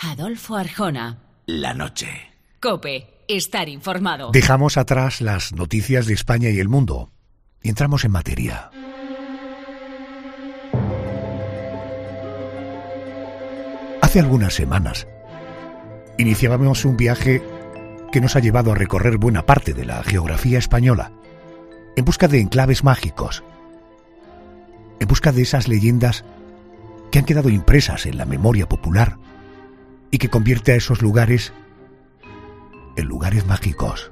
Adolfo Arjona. La noche. COPE. Estar informado. Dejamos atrás las noticias de España y el mundo y entramos en materia. Hace algunas semanas iniciábamos un viaje que nos ha llevado a recorrer buena parte de la geografía española en busca de enclaves mágicos, en busca de esas leyendas que han quedado impresas en la memoria popular y que convierte a esos lugares en lugares mágicos.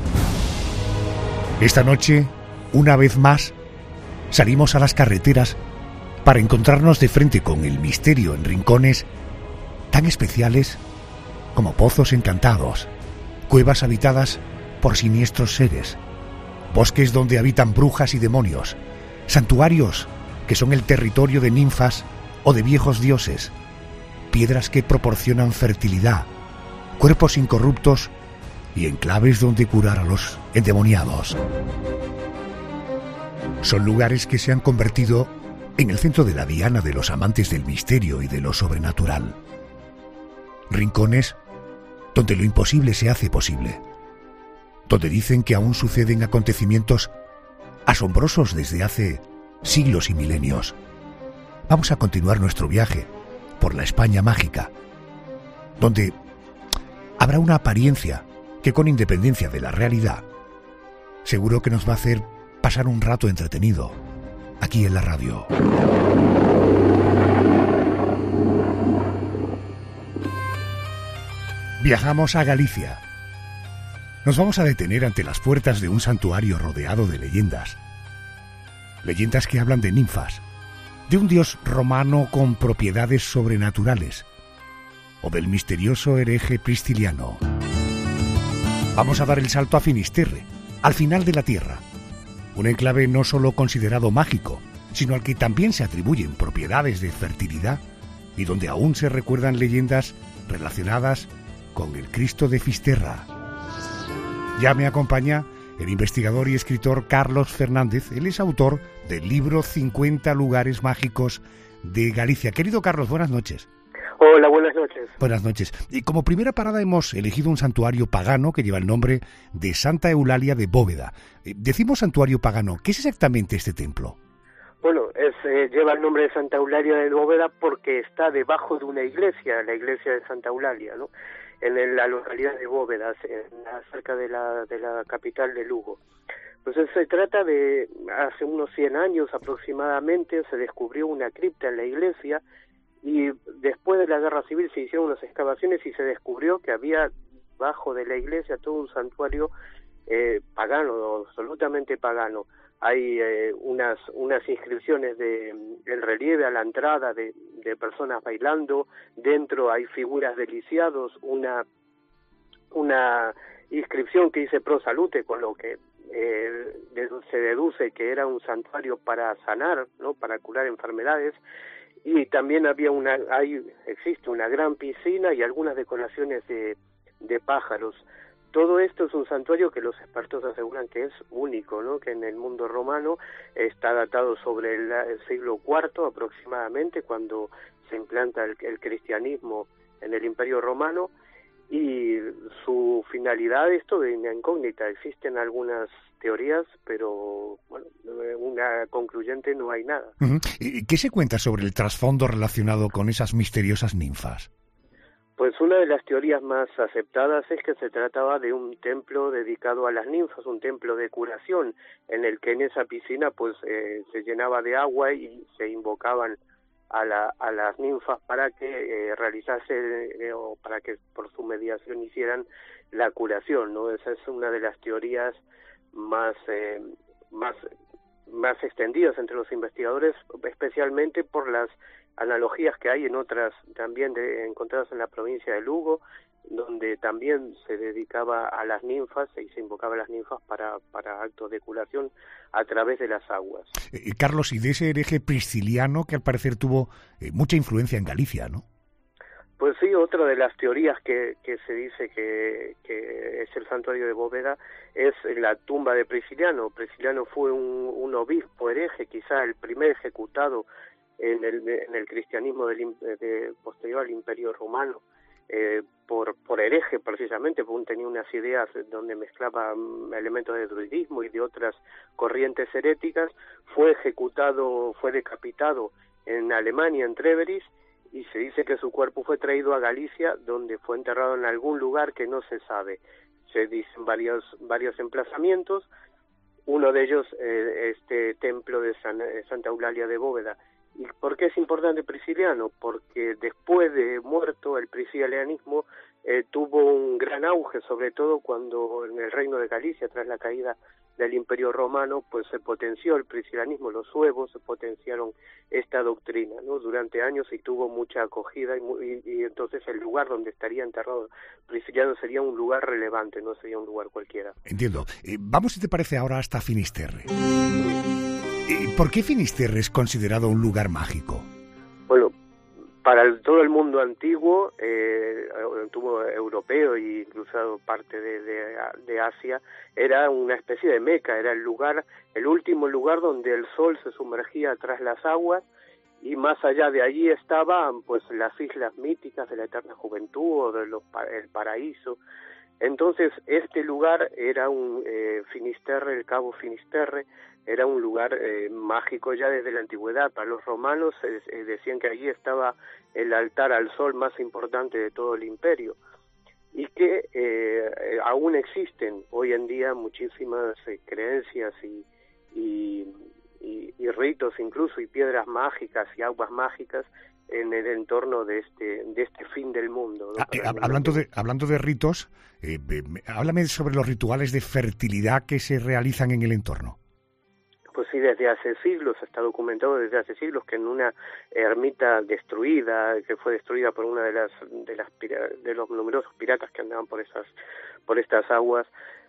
Esta noche, una vez más, salimos a las carreteras para encontrarnos de frente con el misterio en rincones tan especiales como pozos encantados, cuevas habitadas por siniestros seres, bosques donde habitan brujas y demonios, santuarios que son el territorio de ninfas o de viejos dioses, piedras que proporcionan fertilidad, cuerpos incorruptos y enclaves donde curar a los endemoniados. Son lugares que se han convertido en el centro de la diana de los amantes del misterio y de lo sobrenatural. Rincones donde lo imposible se hace posible, donde dicen que aún suceden acontecimientos asombrosos desde hace siglos y milenios. Vamos a continuar nuestro viaje por la España mágica, donde habrá una apariencia que, con independencia de la realidad, seguro que nos va a hacer pasar un rato entretenido aquí en la radio. Viajamos a Galicia. Nos vamos a detener ante las puertas de un santuario rodeado de leyendas. Leyendas que hablan de ninfas, de un dios romano con propiedades sobrenaturales, o del misterioso hereje Prisciliano. Vamos a dar el salto a Finisterre, al final de la Tierra, un enclave no solo considerado mágico, sino al que también se atribuyen propiedades de fertilidad y donde aún se recuerdan leyendas relacionadas con el Cristo de Fisterra. Ya me acompaña el investigador y escritor Carlos Fernández. Él es autor del libro 50 lugares mágicos de Galicia. Querido Carlos, buenas noches. Hola, buenas noches. Buenas noches. Y como primera parada hemos elegido un santuario pagano que lleva el nombre de Santa Eulalia de Bóveda. Decimos santuario pagano, ¿qué es exactamente este templo? Bueno, lleva el nombre de Santa Eulalia de Bóveda porque está debajo de una iglesia, la iglesia de Santa Eulalia, ¿no? En la localidad de Bóveda, cerca de la capital de Lugo. Entonces se trata de, hace unos 100 años aproximadamente, se descubrió una cripta en la iglesia y después de la guerra civil se hicieron unas excavaciones y se descubrió que había bajo de la iglesia todo un santuario pagano, absolutamente pagano. Hay unas inscripciones en relieve a la entrada de personas bailando, dentro hay figuras de lisiados, una inscripción que dice Pro Salute, con lo que se deduce que era un santuario para sanar, ¿no?, para curar enfermedades, y también existe una gran piscina y algunas decoraciones de pájaros. Todo esto es un santuario que los expertos aseguran que es único, ¿no?, que en el mundo romano está datado sobre el siglo IV aproximadamente, cuando se implanta el cristianismo en el Imperio Romano, y su finalidad esto de una incógnita. Existen algunas teorías, pero bueno, una concluyente no hay nada. Uh-huh. ¿Qué se cuenta sobre el trasfondo relacionado con esas misteriosas ninfas? Pues una de las teorías más aceptadas es que se trataba de un templo dedicado a las ninfas, un templo de curación, en el que en esa piscina pues se llenaba de agua y se invocaban a las ninfas para que o para que por su mediación hicieran la curación, ¿no? Esa es una de las teorías más extendidas entre los investigadores, especialmente por las analogías que hay en otras también encontradas en la provincia de Lugo, donde también se dedicaba a las ninfas y se invocaba a las ninfas para actos de curación a través de las aguas. Carlos, y de ese hereje prisciliano que al parecer tuvo mucha influencia en Galicia, ¿no? Pues sí, otra de las teorías que se dice que es el santuario de Bóveda es la tumba de Prisciliano. Prisciliano fue un obispo hereje, quizá el primer ejecutado en el cristianismo posterior al Imperio Romano, por hereje precisamente, porque tenía unas ideas donde mezclaba elementos de druidismo y de otras corrientes heréticas. Fue decapitado en Alemania, en Treveris, y se dice que su cuerpo fue traído a Galicia, donde fue enterrado en algún lugar que no se sabe. Se dicen varios emplazamientos, uno de ellos este templo de Santa Eulalia de Bóveda. ¿Y por qué es importante Prisciliano? Porque después de muerto el priscilianismo tuvo un gran auge, sobre todo cuando en el reino de Galicia, tras la caída del Imperio Romano, pues se potenció el priscilianismo, los suevos se potenciaron esta doctrina, ¿no? Durante años y tuvo mucha acogida y entonces el lugar donde estaría enterrado Prisciliano sería un lugar relevante, no sería un lugar cualquiera. Entiendo. Vamos, si te parece, ahora hasta Finisterre. ¿Por qué Finisterre es considerado un lugar mágico? Bueno, para todo el mundo antiguo, europeo e incluso parte de Asia, era una especie de Meca, era el último lugar donde el sol se sumergía tras las aguas, y más allá de allí estaban pues las islas míticas de la eterna juventud o el paraíso. Entonces este lugar era Finisterre, el Cabo Finisterre, era un lugar mágico ya desde la antigüedad. Para los romanos decían que allí estaba el altar al sol más importante de todo el imperio, y que aún existen hoy en día muchísimas creencias y ritos incluso, y piedras mágicas y aguas mágicas en el entorno de este fin del mundo, ¿no? Hablando de ritos, háblame sobre los rituales de fertilidad que se realizan en el entorno. Pues sí, desde hace siglos, está documentado desde hace siglos que en una ermita destruida, que fue destruida por una de los numerosos piratas que andaban por estas aguas,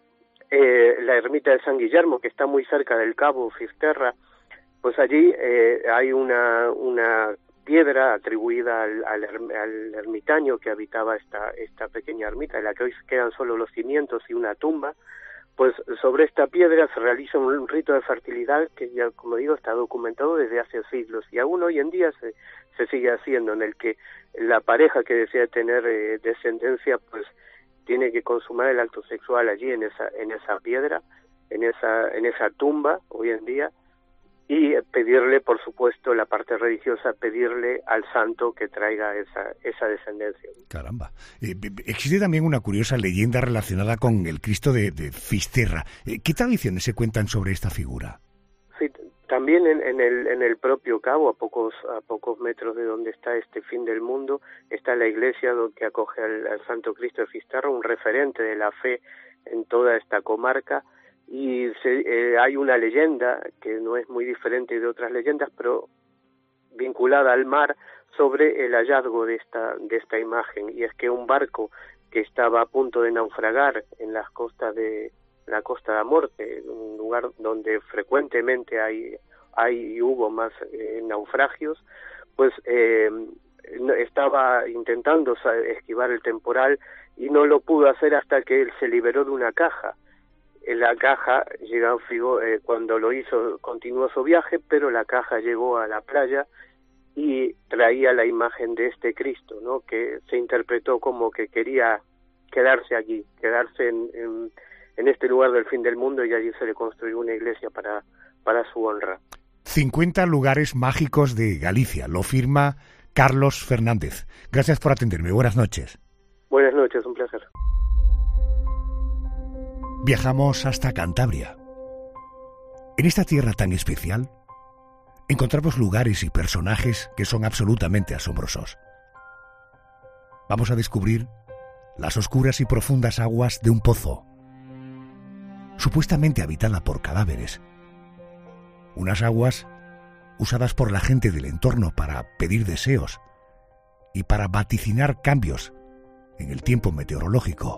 la ermita de San Guillermo, que está muy cerca del Cabo Fisterra, pues allí hay una piedra atribuida al ermitaño que habitaba esta pequeña ermita, en la que hoy quedan solo los cimientos y una tumba. Pues sobre esta piedra se realiza un rito de fertilidad que ya, como digo, está documentado desde hace siglos, y aún hoy en día se sigue haciendo, en el que la pareja que desea tener descendencia pues tiene que consumar el acto sexual allí en esa piedra, en esa tumba hoy en día, y pedirle, por supuesto, la parte religiosa, pedirle al santo que traiga esa descendencia. Caramba. Existe también una curiosa leyenda relacionada con el Cristo de Fisterra. ¿Qué tradiciones se cuentan sobre esta figura? Sí, también en el propio cabo, a pocos metros de donde está este fin del mundo, está la iglesia que acoge al Santo Cristo de Fisterra, un referente de la fe en toda esta comarca. Y hay una leyenda que no es muy diferente de otras leyendas, pero vinculada al mar, sobre el hallazgo de esta imagen, y es que un barco que estaba a punto de naufragar en las costas de la Costa de la Muerte, un lugar donde frecuentemente hay hubo más naufragios, pues estaba intentando esquivar el temporal y no lo pudo hacer hasta que él se liberó de una caja. En la caja, cuando lo hizo, continuó su viaje, pero la caja llegó a la playa y traía la imagen de este Cristo, ¿no? Que se interpretó como que quería quedarse allí, quedarse en este lugar del fin del mundo, y allí se le construyó una iglesia para su honra. 50 lugares mágicos de Galicia, lo firma Carlos Fernández. Gracias por atenderme, buenas noches. Buenas noches, un placer. Viajamos hasta Cantabria. En esta tierra tan especial, encontramos lugares y personajes que son absolutamente asombrosos. Vamos a descubrir las oscuras y profundas aguas de un pozo, supuestamente habitada por cadáveres. Unas aguas usadas por la gente del entorno para pedir deseos y para vaticinar cambios en el tiempo meteorológico.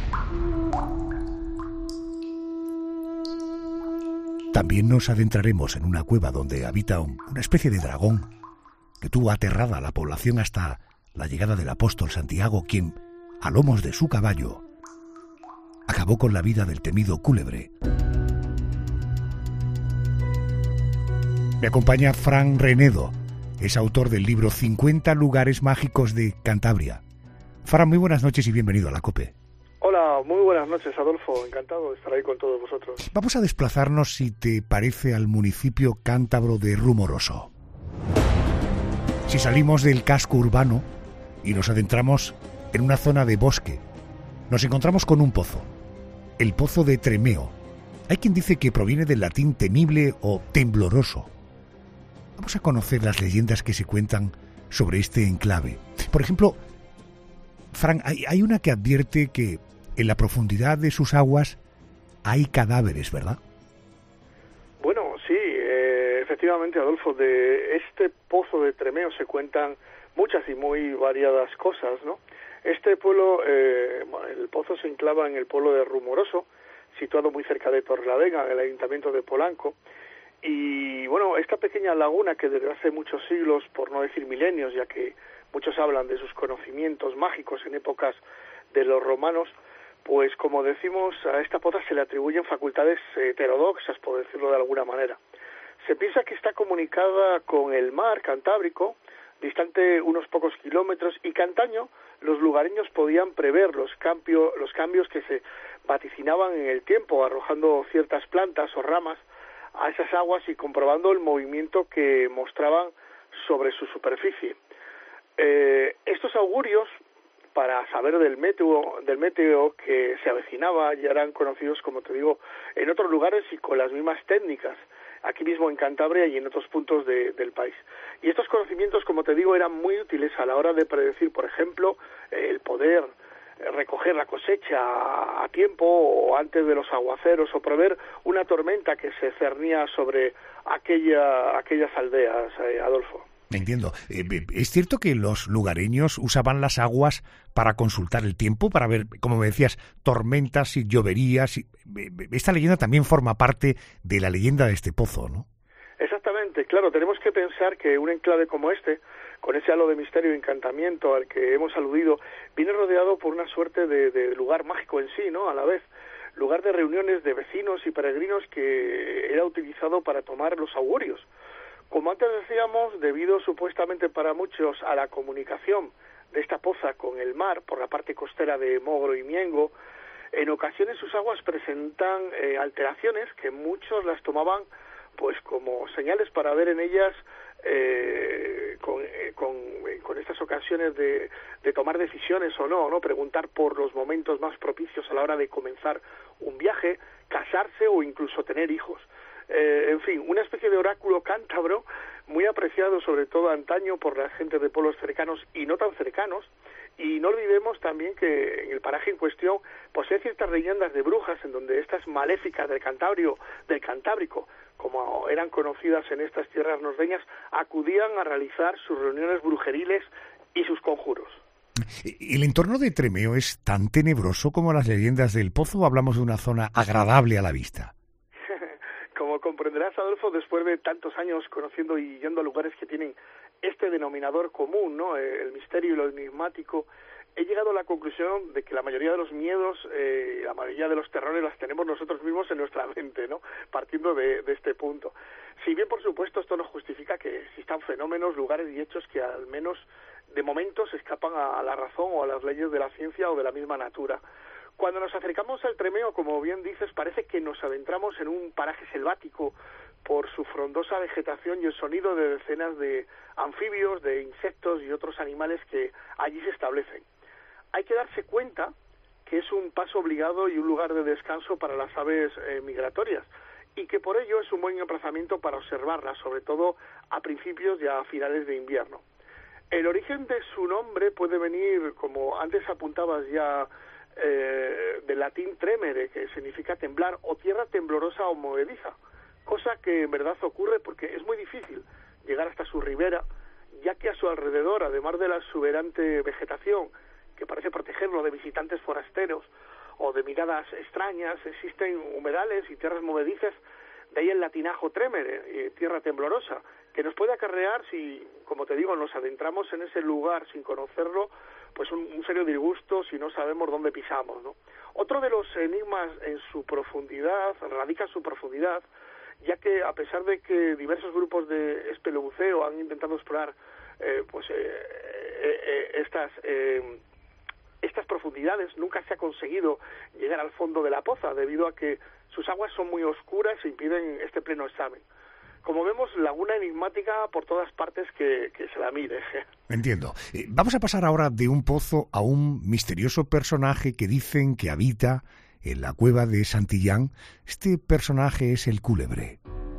También nos adentraremos en una cueva donde habita una especie de dragón que tuvo aterrada a la población hasta la llegada del apóstol Santiago, quien, a lomos de su caballo, acabó con la vida del temido cúlebre. Me acompaña Fran Renedo, es autor del libro 50 lugares mágicos de Cantabria. Fran, muy buenas noches y bienvenido a la COPE. Hola, muy buenas noches, Adolfo. Encantado de estar ahí con todos vosotros. Vamos a desplazarnos, si te parece, al municipio cántabro de Rumoroso. Si salimos del casco urbano y nos adentramos en una zona de bosque, nos encontramos con un pozo, el Pozo de Tremeo. Hay quien dice que proviene del latín temible o tembloroso. Vamos a conocer las leyendas que se cuentan sobre este enclave. Por ejemplo, Fran, hay una que advierte que en la profundidad de sus aguas hay cadáveres, ¿verdad? Bueno, sí, efectivamente, Adolfo, de este Pozo de Tremeo se cuentan muchas y muy variadas cosas, ¿no? Este pueblo, el pozo se enclava en el pueblo de Rumoroso, situado muy cerca de Torrelavega, en el ayuntamiento de Polanco, y bueno, esta pequeña laguna que desde hace muchos siglos, por no decir milenios, ya que muchos hablan de sus conocimientos mágicos en épocas de los romanos, pues como decimos, a esta poza se le atribuyen facultades heterodoxas, por decirlo de alguna manera. Se piensa que está comunicada con el mar Cantábrico, distante unos pocos kilómetros, y que antaño los lugareños podían prever los cambios que se vaticinaban en el tiempo, arrojando ciertas plantas o ramas a esas aguas y comprobando el movimiento que mostraban sobre su superficie. Estos augurios, para saber del meteo que se avecinaba, ya eran conocidos, como te digo, en otros lugares y con las mismas técnicas, aquí mismo en Cantabria y en otros puntos del país. Y estos conocimientos, como te digo, eran muy útiles a la hora de predecir, por ejemplo, el poder recoger la cosecha a tiempo o antes de los aguaceros, o prever una tormenta que se cernía sobre aquellas aldeas, Adolfo. Entiendo. ¿Es cierto que los lugareños usaban las aguas para consultar el tiempo, para ver, como me decías, tormentas, si llovería? Esta leyenda también forma parte de la leyenda de este pozo, ¿no? Exactamente, claro, tenemos que pensar que un enclave como este, con ese halo de misterio y encantamiento al que hemos aludido, viene rodeado por una suerte de lugar mágico en sí, ¿no? A la vez, lugar de reuniones de vecinos y peregrinos que era utilizado para tomar los augurios. Como antes decíamos, debido supuestamente para muchos a la comunicación de esta poza con el mar por la parte costera de Mogro y Miengo, en ocasiones sus aguas presentan alteraciones que muchos las tomaban pues como señales para ver en ellas con estas ocasiones de tomar decisiones o no, preguntar por los momentos más propicios a la hora de comenzar un viaje, casarse o incluso tener hijos. En fin, una especie de oráculo cántabro muy apreciado sobre todo antaño por la gente de pueblos cercanos y no tan cercanos. Y no olvidemos también que en el paraje en cuestión pues hay ciertas leyendas de brujas en donde estas maléficas del Cantábrico, como eran conocidas en estas tierras norteñas, acudían a realizar sus reuniones brujeriles y sus conjuros. ¿El entorno de Tremeo es tan tenebroso como las leyendas del pozo o hablamos de una zona agradable a la vista? Como comprenderás, Adolfo, después de tantos años conociendo y yendo a lugares que tienen este denominador común, ¿no? El misterio y lo enigmático, he llegado a la conclusión de que la mayoría de los miedos, la mayoría de los terrores las tenemos nosotros mismos en nuestra mente, ¿no? Partiendo de este punto. Si bien, por supuesto, esto no justifica que existan fenómenos, lugares y hechos que al menos de momento se escapan a la razón o a las leyes de la ciencia o de la misma natura. Cuando nos acercamos al Tremeo, como bien dices, parece que nos adentramos en un paraje selvático por su frondosa vegetación y el sonido de decenas de anfibios, de insectos y otros animales que allí se establecen. Hay que darse cuenta que es un paso obligado y un lugar de descanso para las aves migratorias, y que por ello es un buen emplazamiento para observarlas, sobre todo a principios y a finales de invierno. El origen de su nombre puede venir, como antes apuntabas ya, del latín tremere, que significa temblar, o tierra temblorosa o movediza, cosa que en verdad ocurre porque es muy difícil llegar hasta su ribera, ya que a su alrededor, además de la exuberante vegetación que parece protegerlo de visitantes forasteros o de miradas extrañas, existen humedales y tierras movedizas, de ahí el latinajo tremere, tierra temblorosa, que nos puede acarrear, si, como te digo, nos adentramos en ese lugar sin conocerlo, pues un serio disgusto si no sabemos dónde pisamos, ¿no? Otro de los enigmas en su profundidad, radica en su profundidad, ya que a pesar de que diversos grupos de espelebuceo han intentado explorar estas profundidades. Nunca se ha conseguido llegar al fondo de la poza, debido a que sus aguas son muy oscuras e impiden este pleno examen. Como vemos, laguna enigmática por todas partes que se la mire. Entiendo. Vamos a pasar ahora de un pozo a un misterioso personaje que dicen que habita en la cueva de Santillán. Este personaje es el Cúlebre.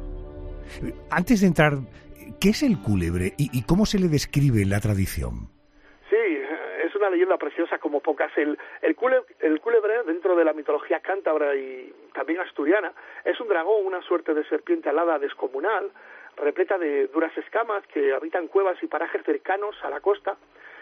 Antes de entrar, ¿qué es el Cúlebre y cómo se le describe en la tradición? Sí, es una leyenda preciosa como pocas. El Cúlebre, dentro de la mitología cántabra y también asturiana, es un dragón, una suerte de serpiente alada descomunal, repleta de duras escamas, que habitan cuevas y parajes cercanos a la costa.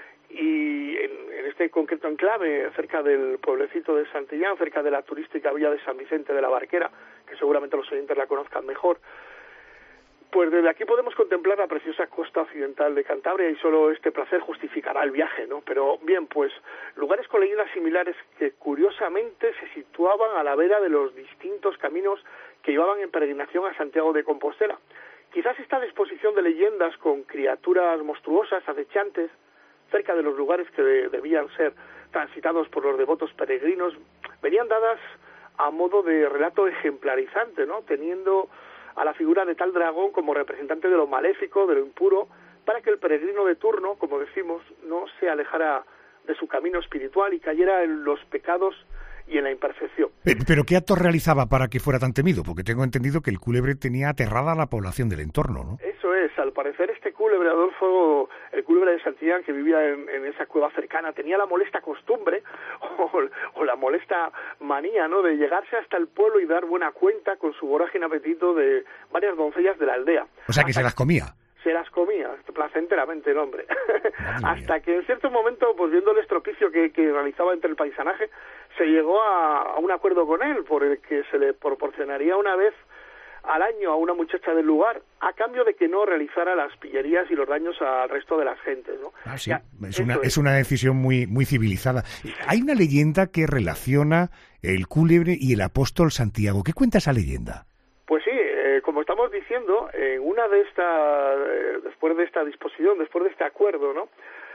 Y en este concreto enclave, cerca del pueblecito de Santillán, cerca de la turística villa de San Vicente de la Barquera, que seguramente los oyentes la conozcan mejor, pues desde aquí podemos contemplar la preciosa costa occidental de Cantabria, y solo este placer justificará el viaje, ¿no? Pero bien, pues lugares con leyendas similares que curiosamente se situaban a la vera de los distintos caminos que llevaban en peregrinación a Santiago de Compostela. Quizás esta disposición de leyendas con criaturas monstruosas, acechantes, cerca de los lugares que debían ser transitados por los devotos peregrinos, venían dadas a modo de relato ejemplarizante, ¿no? Teniendo a la figura de tal dragón como representante de lo maléfico, de lo impuro, para que el peregrino de turno, como decimos, no se alejara de su camino espiritual y cayera en los pecados y en la imperfección. ¿Pero qué actos realizaba para que fuera tan temido? Porque tengo entendido que el Cúlebre tenía aterrada a la población del entorno, ¿no? Eso es, al parecer este Cúlebre, Adolfo, el Cúlebre de Santillán, que vivía en esa cueva cercana, tenía la molesta costumbre o la molesta manía, ¿no?, de llegarse hasta el pueblo y dar buena cuenta con su vorágine apetito de varias doncellas de la aldea. O sea, que se las comía. Se las comía, placenteramente el hombre. Hasta que en cierto momento, pues viendo el estropicio que realizaba entre el paisanaje, se llegó a un acuerdo con él, por el que se le proporcionaría una vez al año a una muchacha del lugar, a cambio de que no realizara las pillerías y los daños al resto de las gentes, ¿no? Ah, sí, es una decisión muy civilizada. Hay una leyenda que relaciona el Cúlebre y el apóstol Santiago. ¿Qué cuenta esa leyenda? Pues sí, como estamos diciendo, una de después de esta disposición, después de este acuerdo, ¿no?,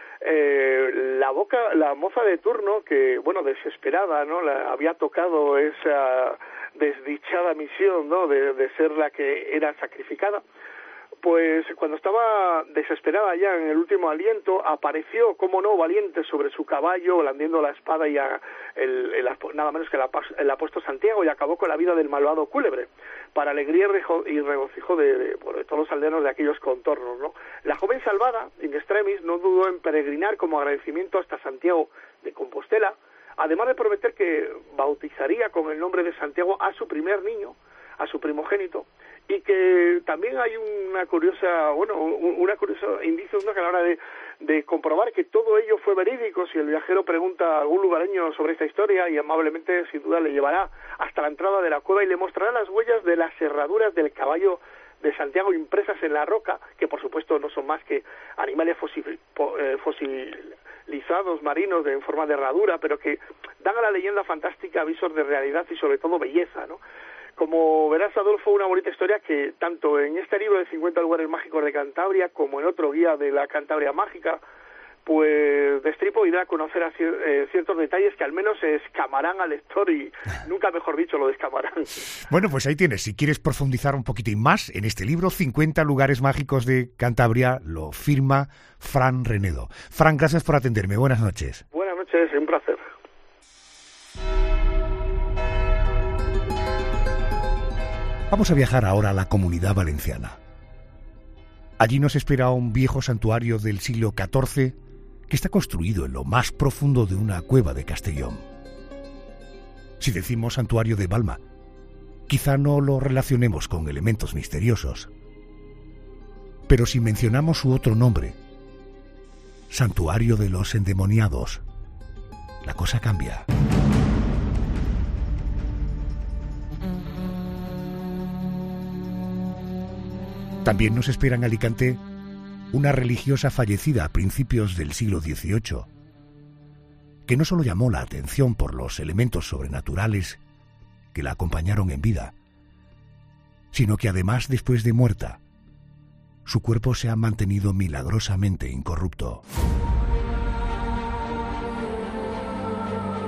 la moza de turno, que, bueno, desesperada, ¿no?, había tocado esa desdichada misión, ¿no?, de ser la que era sacrificada, pues cuando estaba desesperada ya en el último aliento, apareció, como no, valiente sobre su caballo, blandiendo la espada, y nada menos que el apóstol Santiago, y acabó con la vida del malvado Cúlebre, para alegría y regocijo de todos los aldeanos de aquellos contornos, ¿no? La joven salvada, in extremis, no dudó en peregrinar como agradecimiento hasta Santiago de Compostela, además de prometer que bautizaría con el nombre de Santiago a su primer niño, a su primogénito, y que también hay una curiosa indicio, ¿no?, que a la hora de comprobar que todo ello fue verídico, si el viajero pregunta a algún lugareño sobre esta historia, y amablemente sin duda le llevará hasta la entrada de la cueva y le mostrará las huellas de las herraduras del caballo de Santiago impresas en la roca, que por supuesto no son más que animales fosilizados marinos en forma de herradura, pero que dan a la leyenda fantástica avisos de realidad y sobre todo belleza, ¿no? Como verás, Adolfo, una bonita historia que tanto en este libro de 50 lugares mágicos de Cantabria como en otro guía de la Cantabria Mágica, pues destripo y da a conocer ciertos detalles que al menos escamarán al lector, y nunca mejor dicho lo descamarán. Bueno, pues ahí tienes. Si quieres profundizar un poquitín más en este libro, 50 lugares mágicos de Cantabria, lo firma Fran Renedo. Fran, gracias por atenderme. Buenas noches. Buenas noches, un placer. Vamos a viajar ahora a la Comunidad Valenciana. Allí nos espera un viejo santuario del siglo XIV que está construido en lo más profundo de una cueva de Castellón. Si decimos santuario de Balma, quizá no lo relacionemos con elementos misteriosos. Pero si mencionamos su otro nombre, Santuario de los Endemoniados, la cosa cambia. También nos espera en Alicante una religiosa fallecida a principios del siglo XVIII, que no solo llamó la atención por los elementos sobrenaturales que la acompañaron en vida, sino que además, después de muerta, su cuerpo se ha mantenido milagrosamente incorrupto.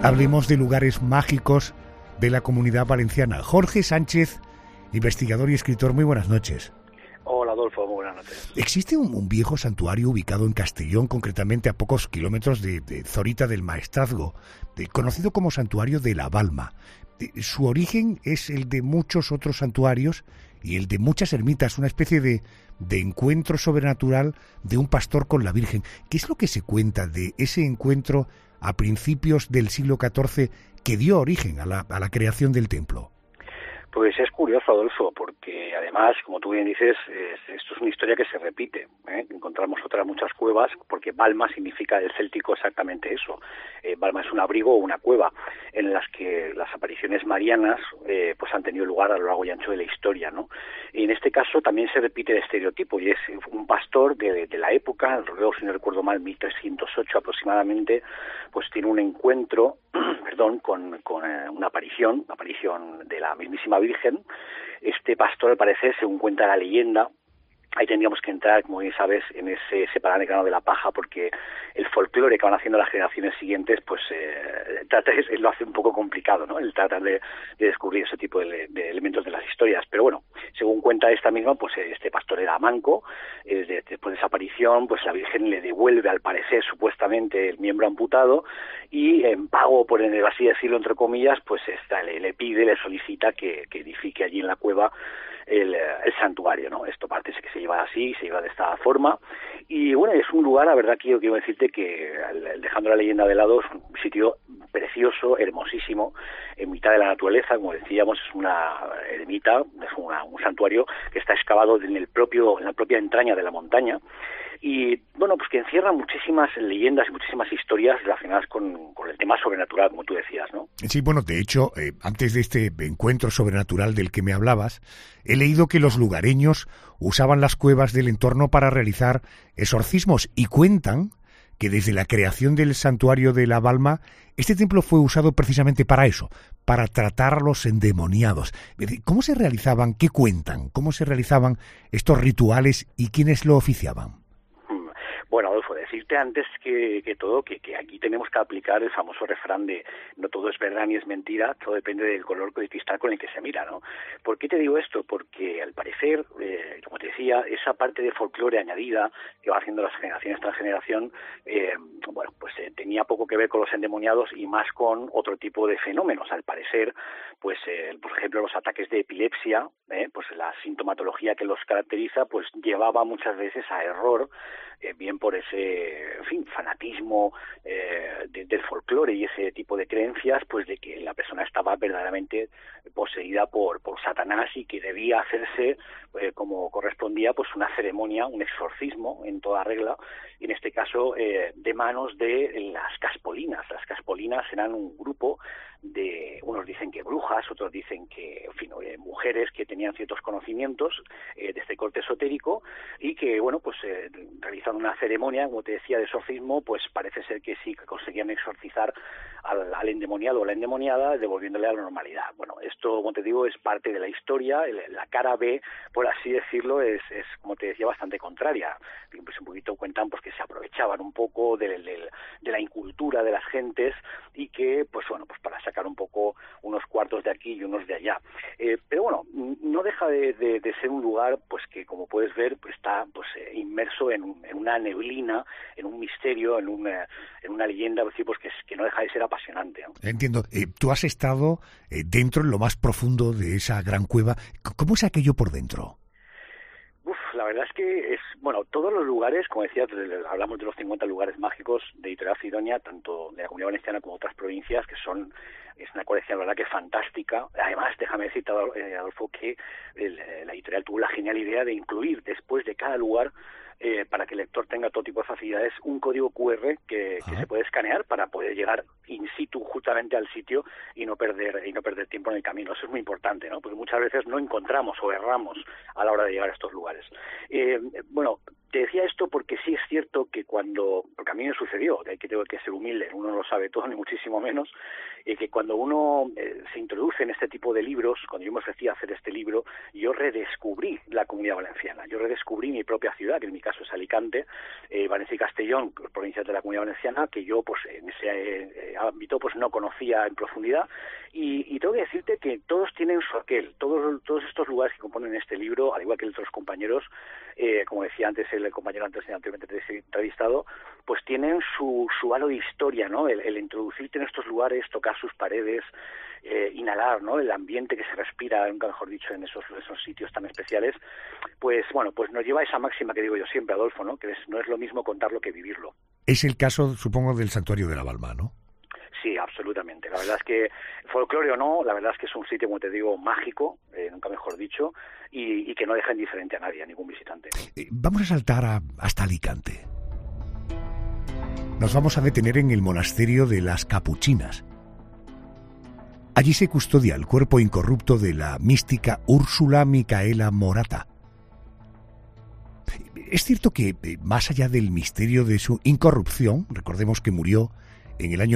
Hablemos de lugares mágicos de la Comunidad Valenciana. Jorge Sánchez, investigador y escritor, muy buenas noches. Hola Adolfo, muy buenas noches. Existe un viejo santuario ubicado en Castellón, concretamente a pocos kilómetros de Zorita del Maestrazgo, conocido como Santuario de la Balma. Su origen es el de muchos otros santuarios y el de muchas ermitas, una especie de encuentro sobrenatural de un pastor con la Virgen. ¿Qué es lo que se cuenta de ese encuentro a principios del siglo XIV que dio origen a la creación del templo? Pues es curioso, Adolfo, porque además, como tú bien dices, esto es una historia que se repite, ¿eh? Encontramos otras muchas cuevas, porque Balma significa del céltico exactamente eso. Balma es un abrigo o una cueva en las que las apariciones marianas pues han tenido lugar a lo largo y ancho de la historia, ¿no? Y en este caso también se repite el estereotipo, y es un pastor de la época, alrededor, si no recuerdo mal, 1308 aproximadamente, pues tiene un encuentro con una aparición de la mismísima Virgen. Este pastor, al parecer, según cuenta la leyenda, ahí tendríamos que entrar, como bien sabes, en ese separar el grano de la paja, porque el folclore que van haciendo las generaciones siguientes, pues lo hace un poco complicado, ¿no? El tratar de descubrir ese tipo de elementos de las historias. Pero bueno, según cuenta esta misma, pues este pastor era manco. Después de esa aparición, pues la Virgen le devuelve, al parecer, supuestamente, el miembro amputado, y en pago, por así decirlo, entre comillas, pues le pide, le solicita que edifique allí en la cueva el santuario, ¿no? Esto parece que se lleva así, se lleva de esta forma, y bueno, es un lugar, la verdad, que yo quiero decirte que, dejando la leyenda de lado, es un sitio precioso, hermosísimo, en mitad de la naturaleza, como decíamos, es una ermita, es un santuario que está excavado en la propia entraña de la montaña, y bueno, pues que encierra muchísimas leyendas y muchísimas historias relacionadas con el tema sobrenatural, como tú decías, ¿no? Sí, bueno, de hecho, antes de este encuentro sobrenatural del que me hablabas, he leído que los lugareños usaban las cuevas del entorno para realizar exorcismos, y cuentan que desde la creación del santuario de la Balma, este templo fue usado precisamente para eso, para tratar a los endemoniados. ¿Cómo se realizaban? ¿Qué cuentan? ¿Cómo se realizaban estos rituales y quiénes lo oficiaban? Bueno, Adolfo, decirte antes que todo que aquí tenemos que aplicar el famoso refrán de no todo es verdad ni es mentira, todo depende del color de cristal con el que se mira, ¿no? ¿Por qué te digo esto? Porque al parecer, como te decía, esa parte de folclore añadida que va haciendo las generaciones tras generación, tenía poco que ver con los endemoniados y más con otro tipo de fenómenos. Al parecer, pues por ejemplo, los ataques de epilepsia, pues la sintomatología que los caracteriza, pues llevaba muchas veces a error, bien por ese, fanatismo del folclore y ese tipo de creencias, pues de que la persona estaba verdaderamente poseída por Satanás y que debía hacerse, como correspondía, pues una ceremonia, un exorcismo en toda regla, y en este caso de manos de las caspolinas. Las caspolinas eran un grupo de, unos dicen que brujas, otros dicen que, mujeres que tenían ciertos conocimientos de este corte esotérico, y que, realizando una ceremonia, como te decía, de exorcismo, pues parece ser que sí que conseguían exorcizar al endemoniado o la endemoniada, devolviéndole a la normalidad. Bueno, esto, como te digo, es parte de la historia. La cara B, por así decirlo, es como te decía, bastante contraria. Pues un poquito cuentan pues que se aprovechaban un poco de la incultura de las gentes, y que, pues para sacar un poco unos cuartos de aquí y unos de allá. Pero bueno, no deja de ser un lugar, pues que, como puedes ver, pues está inmerso en una neblina, en un misterio, en una leyenda, pues que no deja de ser apasionante, ¿no? Entiendo. Tú has estado dentro, en lo más profundo de esa gran cueva. ¿Cómo es aquello por dentro? La verdad es que todos los lugares, como decía, hablamos de los 50 lugares mágicos de Editorial Sidonia, tanto de la Comunidad Valenciana como otras provincias, es una colección, la verdad, que fantástica. Además, déjame decirte, Adolfo, que la editorial tuvo la genial idea de incluir, después de cada lugar, para que el lector tenga todo tipo de facilidades, un código QR que se puede escanear para poder llegar in situ justamente al sitio y no perder tiempo en el camino. Eso es muy importante, ¿no? Porque muchas veces no encontramos o erramos a la hora de llegar a estos lugares. te decía esto porque sí es cierto que porque a mí me sucedió, que tengo que ser humilde, uno no lo sabe todo ni muchísimo menos, que cuando uno se introduce en este tipo de libros, cuando yo me ofrecí a hacer este libro, yo redescubrí la Comunidad Valenciana, yo redescubrí mi propia ciudad, que en mi caso es Alicante, Valencia y Castellón, provincias de la Comunidad Valenciana, que yo pues en ese ámbito pues no conocía en profundidad, y tengo que decirte que todos tienen su aquel, todos estos lugares que componen este libro, al igual que otros compañeros, como decía antes el compañero anteriormente entrevistado, pues tienen su halo de historia, ¿no? El introducirte en estos lugares, tocar sus paredes, inhalar, ¿no? El ambiente que se respira, nunca mejor dicho, en esos sitios tan especiales, pues bueno, pues nos lleva a esa máxima que digo yo siempre, Adolfo, ¿no? Que no es lo mismo contarlo que vivirlo. Es el caso, supongo, del Santuario de la Balma, ¿no? Sí, absolutamente. La verdad es que, folclore o no, la verdad es que es un sitio, como te digo, mágico, nunca mejor dicho, y que no deja indiferente a nadie, a ningún visitante. Vamos a saltar hasta Alicante. Nos vamos a detener en el monasterio de las Capuchinas. Allí se custodia el cuerpo incorrupto de la mística Úrsula Micaela Morata. Es cierto que, más allá del misterio de su incorrupción, recordemos que murió en el año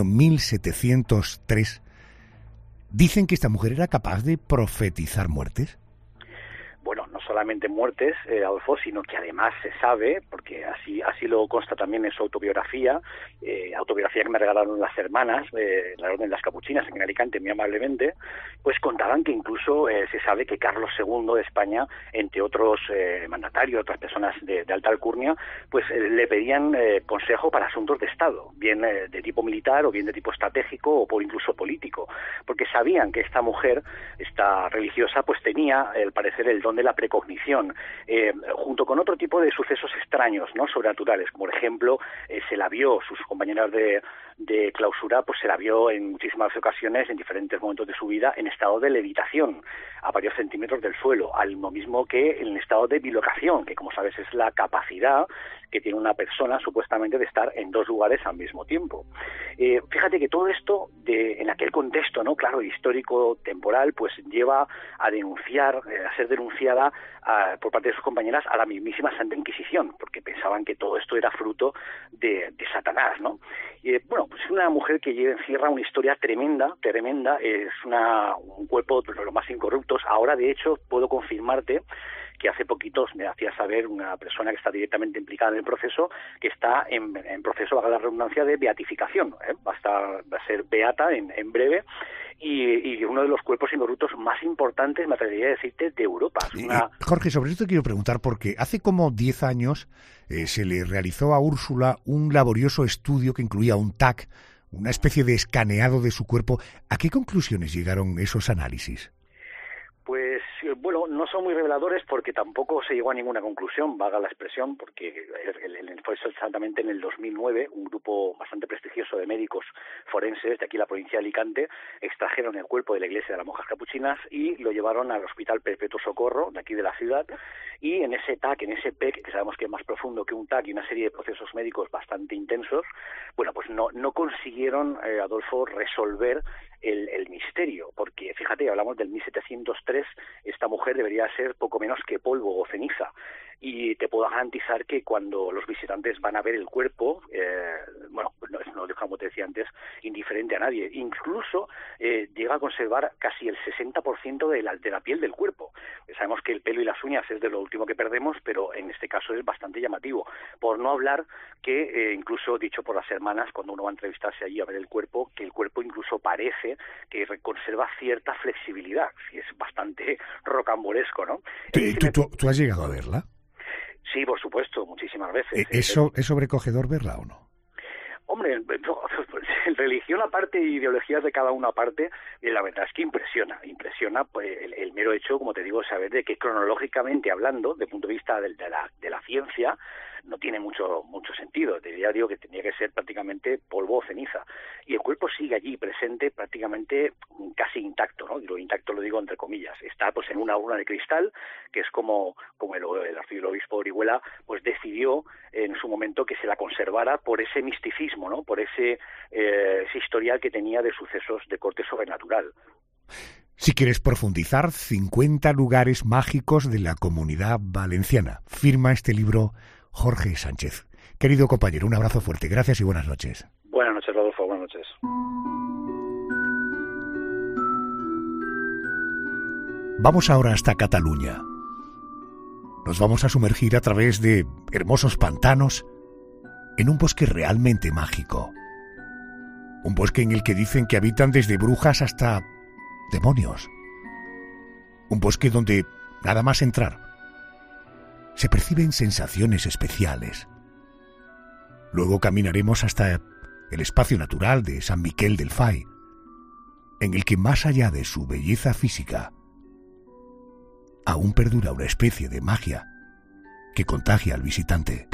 1703, dicen que esta mujer era capaz de profetizar muertes. Bueno, no solamente muertes, Adolfo, sino que además se sabe, porque así lo consta también en su autobiografía que me regalaron las hermanas, la Orden de las Capuchinas en Alicante, muy amablemente, pues contaban que incluso se sabe que Carlos II de España, entre otros mandatarios, otras personas de alta alcurnia, pues le pedían consejo para asuntos de Estado, bien de tipo militar o bien de tipo estratégico o incluso político, porque sabían que esta mujer, esta religiosa, pues tenía, al parecer, el don de la precognición, junto con otro tipo de sucesos extraños, ¿no? Sobrenaturales, como por ejemplo, se la vio, sus compañeras de clausura, pues se la vio en muchísimas ocasiones, en diferentes momentos de su vida, en estado de levitación, a varios centímetros del suelo, al mismo que en estado de bilocación, que como sabes es la capacidad que tiene una persona supuestamente de estar en dos lugares al mismo tiempo. Fíjate que todo esto, en aquel contexto, ¿no? Claro, histórico, temporal, pues lleva a denunciar, a ser denunciada por parte de sus compañeras a la mismísima Santa Inquisición, porque pensaban que todo esto era fruto de Satanás, ¿no? Bueno, pues es una mujer que encierra una historia tremenda, es un cuerpo de los más incorruptos. Ahora, de hecho, puedo confirmarte que hace poquitos me hacía saber una persona que está directamente implicada en el proceso, que está en proceso, valga la redundancia, de beatificación, va a ser beata en breve, y uno de los cuerpos incorruptos más importantes, me atrevería a decirte, de Europa. Jorge, sobre esto quiero preguntar, porque hace como 10 años se le realizó a Úrsula un laborioso estudio que incluía un TAC, una especie de escaneado de su cuerpo. ¿A qué conclusiones llegaron esos análisis? Pues bueno, no son muy reveladores porque tampoco se llegó a ninguna conclusión, valga la expresión, porque fue exactamente en el 2009 un grupo bastante prestigioso de médicos forenses de aquí la provincia de Alicante extrajeron el cuerpo de la iglesia de las monjas capuchinas y lo llevaron al Hospital Perpetuo Socorro de aquí de la ciudad, y en ese TAC, en ese PEC, que sabemos que es más profundo que un TAC y una serie de procesos médicos bastante intensos, bueno, pues no consiguieron, Adolfo, resolver el misterio, porque fíjate, hablamos del 1703, esta mujer debería ser poco menos que polvo o ceniza, y te puedo garantizar que cuando los visitantes van a ver el cuerpo, bueno, no deja, como te decía antes, indiferente a nadie, incluso llega a conservar casi el 60% de la piel del cuerpo. Sabemos que el pelo y las uñas es de lo último que perdemos, pero en este caso es bastante llamativo, por no hablar que incluso dicho por las hermanas, cuando uno va a entrevistarse allí a ver el cuerpo, que el cuerpo incluso parece que conserva cierta flexibilidad, y es bastante rocambolesco, ¿no? ¿Tú has llegado a verla? Sí, por supuesto, muchísimas veces. ¿Es sobrecogedor verla o no? Hombre, religión aparte, ideologías de cada uno aparte, la verdad es que impresiona pues, el mero hecho, como te digo, saber de que cronológicamente hablando, desde el punto de vista de la ciencia, no tiene mucho sentido. Ya digo que tenía que ser prácticamente polvo o ceniza. Y el cuerpo sigue allí presente prácticamente casi intacto, ¿no? Lo intacto lo digo entre comillas. Está pues en una urna de cristal, que es como el arzobispo Orihuela pues decidió en su momento que se la conservara por ese misticismo, ¿no? Por ese historial que tenía de sucesos de corte sobrenatural. Si quieres profundizar, 50 lugares mágicos de la Comunidad Valenciana. Firma este libro Jorge Sánchez. Querido compañero, un abrazo fuerte. Gracias y buenas noches. Buenas noches, Rodolfo. Buenas noches. Vamos ahora hasta Cataluña. Nos vamos a sumergir a través de hermosos pantanos en un bosque realmente mágico. Un bosque en el que dicen que habitan desde brujas hasta demonios. Un bosque donde, nada más entrar, se perciben sensaciones especiales. Luego caminaremos hasta el espacio natural de San Miquel del Fai, en el que más allá de su belleza física, aún perdura una especie de magia que contagia al visitante.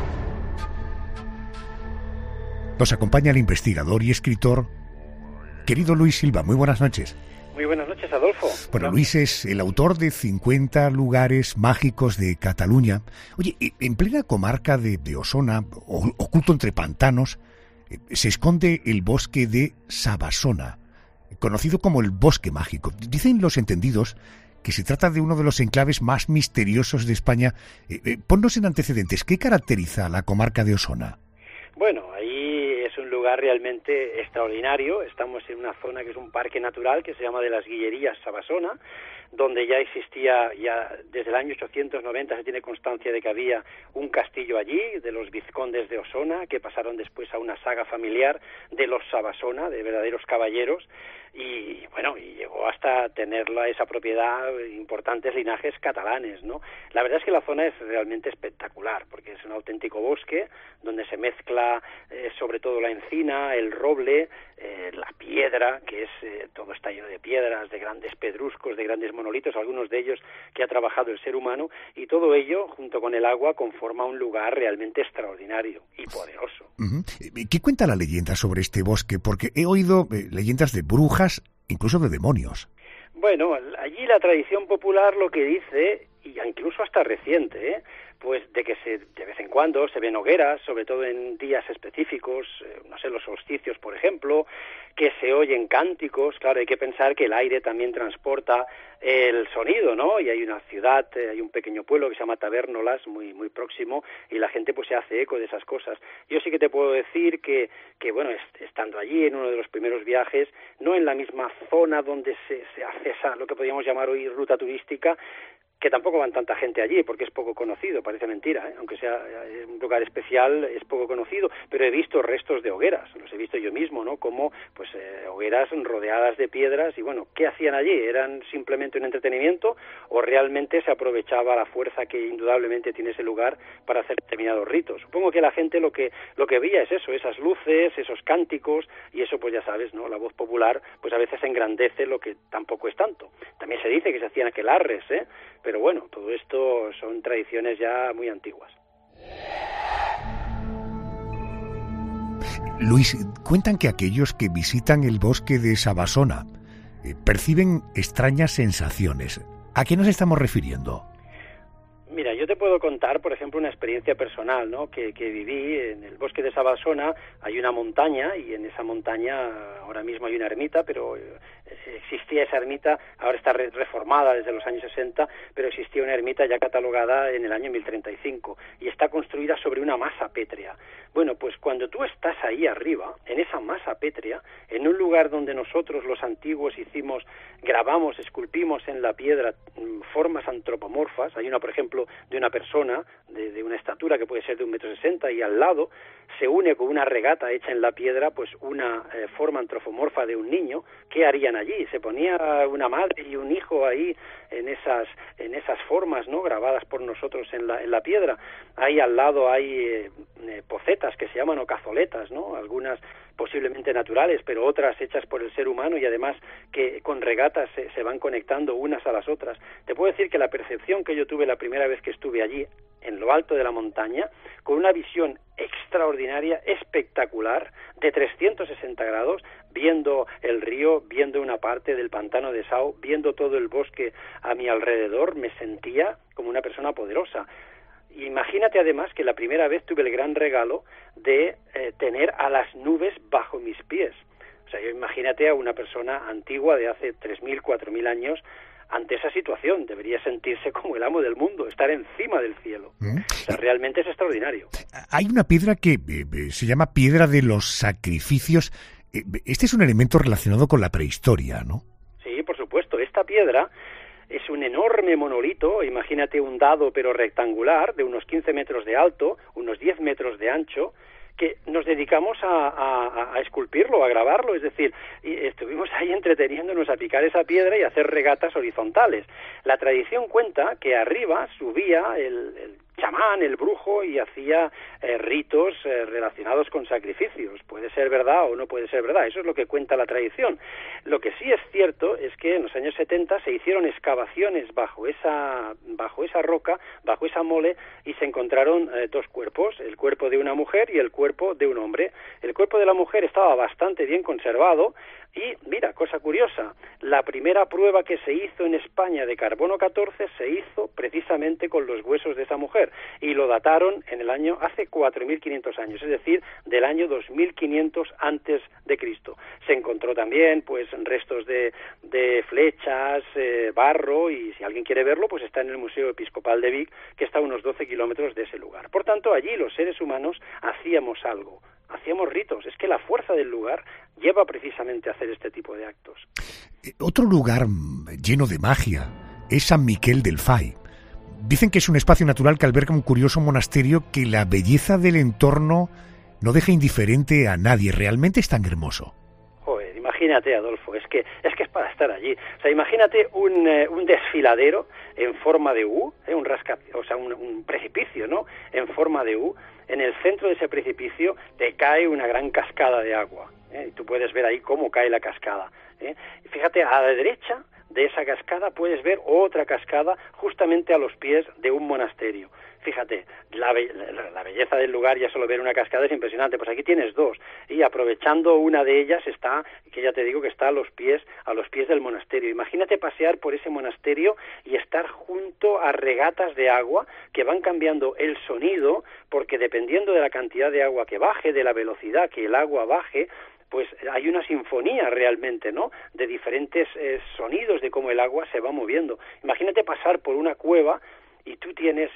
Nos acompaña el investigador y escritor, querido Luis Silva. Muy buenas noches. Muy buenas noches, Adolfo. Bueno, Luis es el autor de 50 lugares mágicos de Cataluña. Oye, en plena comarca de Osona, oculto entre pantanos, se esconde el bosque de Sabasona, conocido como el Bosque Mágico. Dicen los entendidos que se trata de uno de los enclaves más misteriosos de España. Ponnos en antecedentes, ¿qué caracteriza la comarca de Osona? Bueno, ahí es un lugar realmente extraordinario. Estamos en una zona que es un parque natural que se llama de las Guillerías Sabasona, donde ya existía, ya desde el año 890 se tiene constancia de que había un castillo allí, de los vizcondes de Osona, que pasaron después a una saga familiar de los Sabasona, de verdaderos caballeros, y bueno, y llegó hasta tenerla esa propiedad importantes linajes catalanes, ¿no? La verdad es que la zona es realmente espectacular, porque es un auténtico bosque donde se mezcla sobre todo la encina, el roble, la piedra, que es todo está lleno de piedras, de grandes pedruscos, de grandes monolitos, algunos de ellos que ha trabajado el ser humano, y todo ello, junto con el agua, conforma un lugar realmente extraordinario y poderoso. Uh-huh. ¿Qué cuenta la leyenda sobre este bosque? Porque he oído leyendas de brujas, incluso de demonios. Bueno, allí la tradición popular lo que dice, y incluso hasta reciente, pues de que de vez en cuando se ven hogueras, sobre todo en días específicos, no sé, los solsticios, por ejemplo, que se oyen cánticos. Claro, hay que pensar que el aire también transporta el sonido, ¿no? Y hay una ciudad, hay un pequeño pueblo que se llama Tabernolas, muy muy próximo, y la gente pues se hace eco de esas cosas. Yo sí que te puedo decir que bueno, estando allí en uno de los primeros viajes, no en la misma zona donde se hace esa, lo que podríamos llamar hoy ruta turística, que tampoco van tanta gente allí porque es poco conocido, parece mentira, aunque sea un lugar especial, es poco conocido, pero he visto restos de hogueras, los he visto yo mismo, ¿no? Como pues hogueras rodeadas de piedras, y bueno, ¿qué hacían allí? ¿Eran simplemente un entretenimiento o realmente se aprovechaba la fuerza que indudablemente tiene ese lugar para hacer determinados ritos? Supongo que la gente lo que veía es eso, esas luces, esos cánticos, y eso pues ya sabes, ¿no? La voz popular pues a veces engrandece lo que tampoco es tanto. También se dice que se hacían aquelarres, pero bueno, todo esto son tradiciones ya muy antiguas. Luis, cuentan que aquellos que visitan el bosque de Sabasona perciben extrañas sensaciones. ¿A qué nos estamos refiriendo? Mira, yo te puedo contar, por ejemplo, una experiencia personal, ¿no? que viví en el bosque de Sabasona. Hay una montaña, y en esa montaña ahora mismo hay una ermita, pero existía esa ermita, ahora está reformada desde los años 60, pero existía una ermita ya catalogada en el año 1035, y está construida sobre una masa pétrea. Bueno, pues cuando tú estás ahí arriba, en esa masa pétrea, en un lugar donde nosotros los antiguos grabamos, esculpimos en la piedra formas antropomorfas, hay una, por ejemplo, de una persona de una estatura que puede ser de 1,60 m, y al lado se une con una regata hecha en la piedra pues una forma antropomorfa de un niño. ¿Qué harían allí? Se ponía una madre y un hijo ahí en esas formas, ¿no?, grabadas por nosotros en la piedra. Ahí al lado hay pocetas que se llaman, o cazoletas, ¿no?, algunas posiblemente naturales, pero otras hechas por el ser humano, y además que con regatas se van conectando unas a las otras. Te puedo decir que la percepción que yo tuve la primera vez que estuve allí, en lo alto de la montaña, con una visión extraordinaria, espectacular, de 360 grados, viendo el río, viendo una parte del pantano de Sau, viendo todo el bosque a mi alrededor, me sentía como una persona poderosa. Imagínate además que la primera vez tuve el gran regalo de tener a las nubes bajo mis pies. O sea, imagínate a una persona antigua de hace 3.000, 4.000 años ante esa situación. Debería sentirse como el amo del mundo, estar encima del cielo. O sea, realmente es extraordinario. Hay una piedra que se llama piedra de los sacrificios. Este es un elemento relacionado con la prehistoria, ¿no? Sí, por supuesto. Esta piedra es un enorme monolito, imagínate un dado pero rectangular, de unos 15 metros de alto, unos 10 metros de ancho, que nos dedicamos a esculpirlo, a grabarlo, es decir, y estuvimos ahí entreteniéndonos a picar esa piedra y a hacer regatas horizontales. La tradición cuenta que arriba subía el chamán, el brujo, y hacía ritos relacionados con sacrificios. Puede ser verdad o no puede ser verdad, eso es lo que cuenta la tradición. Lo que sí es cierto es que en los años 70 se hicieron excavaciones bajo esa roca, bajo esa mole, y se encontraron dos cuerpos, el cuerpo de una mujer y el cuerpo de un hombre. El cuerpo de la mujer estaba bastante bien conservado, y mira, cosa curiosa, la primera prueba que se hizo en España de carbono 14 se hizo precisamente con los huesos de esa mujer, y lo dataron en el año hace 4.500 años, es decir, del año 2500 antes de Cristo. Se encontró también pues restos de flechas, barro, y si alguien quiere verlo, pues está en el Museo Episcopal de Vic, que está a unos 12 kilómetros de ese lugar. Por tanto, allí los seres humanos hacíamos algo, hacíamos ritos. Es que la fuerza del lugar lleva precisamente a hacer este tipo de actos. Otro lugar lleno de magia es San Miquel del Fai. Dicen que es un espacio natural que alberga un curioso monasterio que la belleza del entorno no deja indiferente a nadie. Realmente es tan hermoso. Joder, imagínate, Adolfo, es que es para estar allí. O sea, imagínate un desfiladero en forma de U, un precipicio, ¿no? En forma de U. En el centro de ese precipicio te cae una gran cascada de agua. Y tú puedes ver ahí cómo cae la cascada. Y fíjate, a la derecha de esa cascada puedes ver otra cascada justamente a los pies de un monasterio. Fíjate, la belleza del lugar, ya solo ver una cascada es impresionante. Pues aquí tienes dos, y aprovechando una de ellas está, que ya te digo que está a los pies del monasterio. Imagínate pasear por ese monasterio y estar junto a regatas de agua que van cambiando el sonido, porque dependiendo de la cantidad de agua que baje, de la velocidad que el agua baje, pues hay una sinfonía realmente, ¿no?, de diferentes sonidos de cómo el agua se va moviendo. Imagínate pasar por una cueva y tú tienes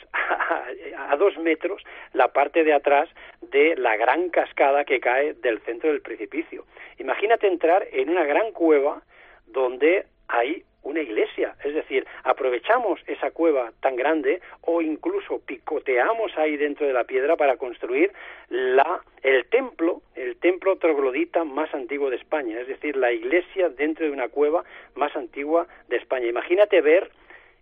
a 2 metros la parte de atrás de la gran cascada que cae del centro del precipicio. Imagínate entrar en una gran cueva donde hay una iglesia, es decir, aprovechamos esa cueva tan grande o incluso picoteamos ahí dentro de la piedra para construir el templo troglodita más antiguo de España, es decir, la iglesia dentro de una cueva más antigua de España. Imagínate ver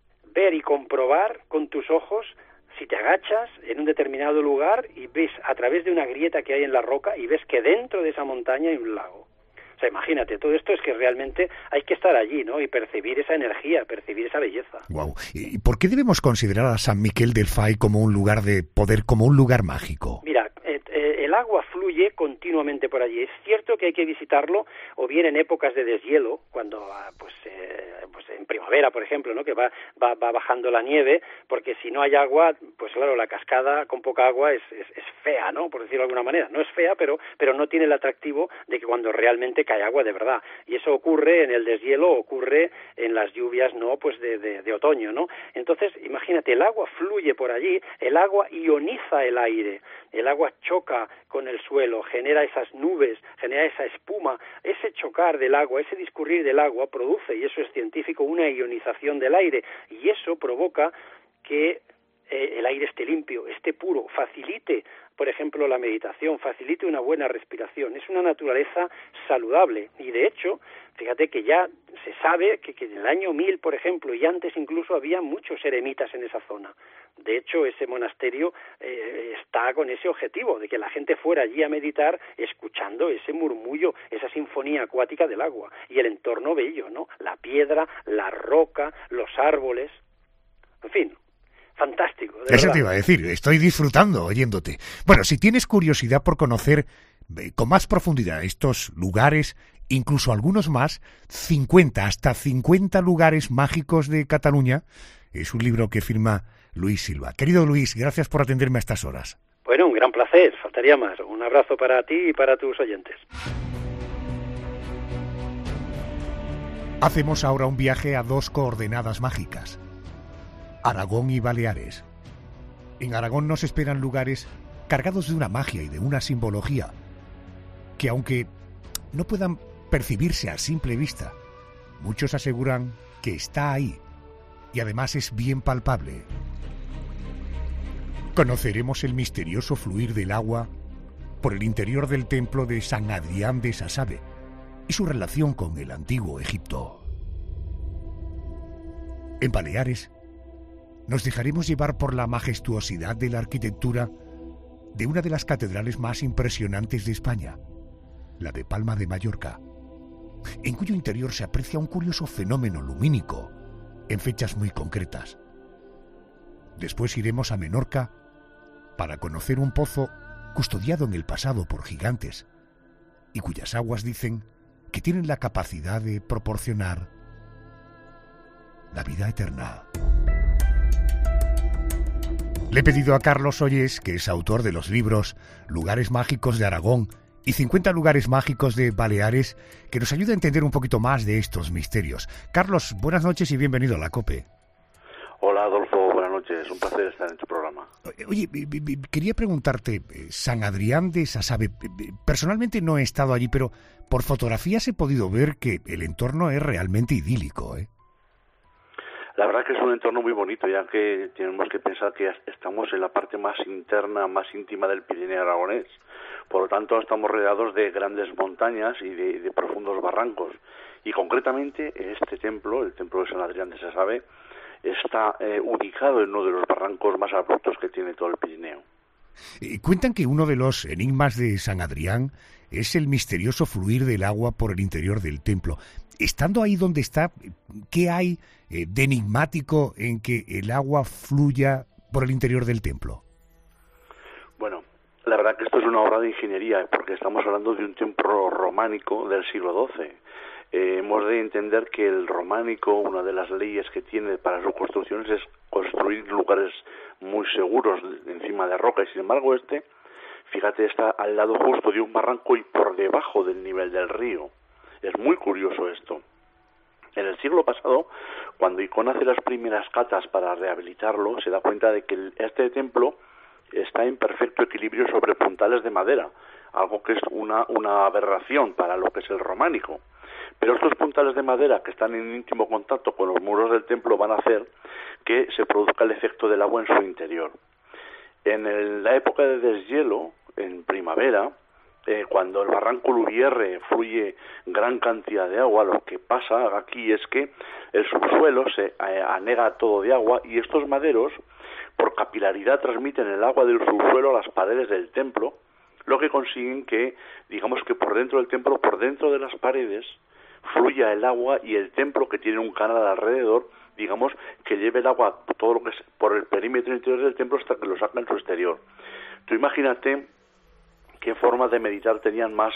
y comprobar con tus ojos, si te agachas en un determinado lugar y ves a través de una grieta que hay en la roca y ves que dentro de esa montaña hay un lago. O sea, imagínate, todo esto es que realmente hay que estar allí, ¿no?, y percibir esa energía, percibir esa belleza. Wow. ¿Y por qué debemos considerar a San Miquel del Fai como un lugar de poder, como un lugar mágico? Mira, el agua fluye continuamente por allí. Es cierto que hay que visitarlo o bien en épocas de deshielo, cuando pues en primavera, por ejemplo, ¿no?, que va bajando la nieve, porque si no hay agua, pues claro, la cascada con poca agua es fea, ¿no?, por decirlo de alguna manera. No es fea, pero no tiene el atractivo de que cuando realmente cae agua de verdad. Y eso ocurre en el deshielo, ocurre en las lluvias, ¿no?, pues de otoño, ¿no? Entonces, imagínate, el agua fluye por allí, el agua ioniza el aire, el agua choca con el suelo, genera esas nubes, genera esa espuma. Ese chocar del agua, ese discurrir del agua produce, y eso es científico, una ionización del aire, y eso provoca que el aire esté limpio, esté puro, facilite, por ejemplo, la meditación, facilite una buena respiración. Es una naturaleza saludable, y de hecho, fíjate que ya se sabe que en el año 1000, por ejemplo, y antes incluso, había muchos eremitas en esa zona. De hecho, ese monasterio está con ese objetivo, de que la gente fuera allí a meditar escuchando ese murmullo, esa sinfonía acuática del agua, y el entorno bello, ¿no?, la piedra, la roca, los árboles, en fin. Fantástico. Eso te iba a decir, estoy disfrutando oyéndote. Bueno, si tienes curiosidad por conocer con más profundidad estos lugares, incluso algunos más, hasta 50 lugares mágicos de Cataluña, es un libro que firma Luis Silva. Querido Luis, gracias por atenderme a estas horas. Bueno, un gran placer, faltaría más. Un abrazo para ti y para tus oyentes. Hacemos ahora un viaje a dos coordenadas mágicas, Aragón y Baleares. En Aragón nos esperan lugares cargados de una magia y de una simbología que, aunque no puedan percibirse a simple vista, muchos aseguran que está ahí y además es bien palpable. Conoceremos el misterioso fluir del agua por el interior del templo de San Adrián de Sasabe y su relación con el antiguo Egipto. En Baleares nos dejaremos llevar por la majestuosidad de la arquitectura de una de las catedrales más impresionantes de España, la de Palma de Mallorca, en cuyo interior se aprecia un curioso fenómeno lumínico en fechas muy concretas. Después iremos a Menorca para conocer un pozo custodiado en el pasado por gigantes y cuyas aguas dicen que tienen la capacidad de proporcionar la vida eterna. Le he pedido a Carlos Ollés, que es autor de los libros Lugares Mágicos de Aragón y 50 lugares mágicos de Baleares, que nos ayude a entender un poquito más de estos misterios. Carlos, buenas noches y bienvenido a la COPE. Hola Adolfo, buenas noches, un placer estar en tu programa. Oye, quería preguntarte, San Adrián de Sasabe, personalmente no he estado allí, pero por fotografías he podido ver que el entorno es realmente idílico, ¿eh? La verdad que es un entorno muy bonito, ya que tenemos que pensar que estamos en la parte más interna, más íntima del Pirineo aragonés. Por lo tanto, estamos rodeados de grandes montañas y de profundos barrancos. Y concretamente, este templo, el templo de San Adrián de Sasabe, está ubicado en uno de los barrancos más abruptos que tiene todo el Pirineo. Cuentan que uno de los enigmas de San Adrián es el misterioso fluir del agua por el interior del templo. Estando ahí donde está, ¿qué hay de enigmático en que el agua fluya por el interior del templo? Bueno, la verdad que esto es una obra de ingeniería, porque estamos hablando de un templo románico del siglo XII. Hemos de entender que el románico, una de las leyes que tiene para sus construcciones es construir lugares muy seguros encima de roca, y sin embargo fíjate, está al lado justo de un barranco y por debajo del nivel del río. Es muy curioso esto. En el siglo pasado, cuando Icón hace las primeras catas para rehabilitarlo, se da cuenta de que este templo está en perfecto equilibrio sobre puntales de madera, algo que es una aberración para lo que es el románico. Pero estos puntales de madera que están en íntimo contacto con los muros del templo van a hacer que se produzca el efecto del agua en su interior. En la época de deshielo, en primavera, cuando el barranco Lubierre fluye gran cantidad de agua, lo que pasa aquí es que el subsuelo se anega todo de agua y estos maderos, por capilaridad, transmiten el agua del subsuelo a las paredes del templo, lo que consiguen que, digamos que por dentro del templo, por dentro de las paredes, fluya el agua y el templo, que tiene un canal alrededor, digamos que lleve el agua todo lo que es por el perímetro interior del templo hasta que lo saca en su exterior. Tú imagínate qué forma de meditar tenían más